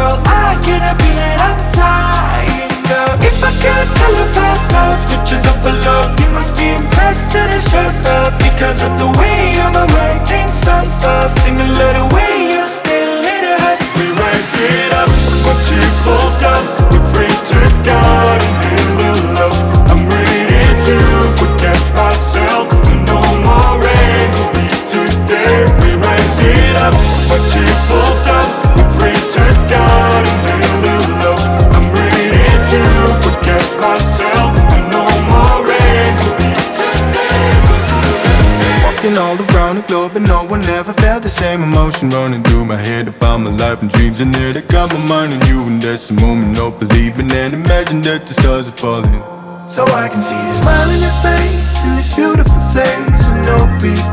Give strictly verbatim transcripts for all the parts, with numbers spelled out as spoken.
girl, I get a feeling I'm flying up. If I could telepath clouds, switches up below, you must be impressed that I showed up. Because of the way you're my right ain't sunk up. Similar to way you still in a hut. We rise it up, watch it full stop. We pray to God and hail the love. I'm ready to forget myself. No more rain will be today. We rise it up, watch it full stop. We pray to God and hail the love. I'm ready to forget myself. No more rain will be today. Walking all around the globe and no one ever felt the same emotion running through my head about my life and dreams. And there they got my mind on you, and that's the moment of believing. And imagine that the stars are falling, so I can see the smile in your face in this beautiful place. And no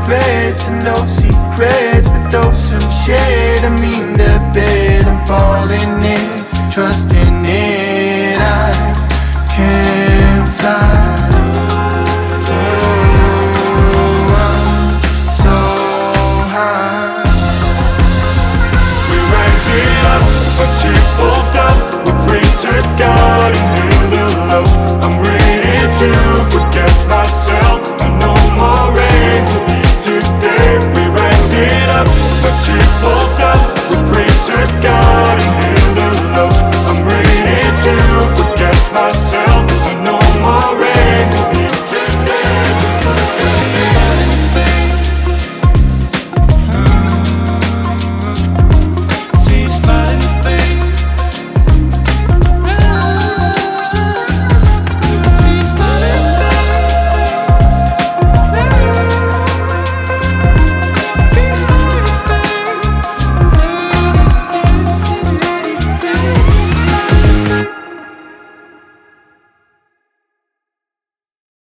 regrets and no secrets, but those some shade. I mean the bed I'm falling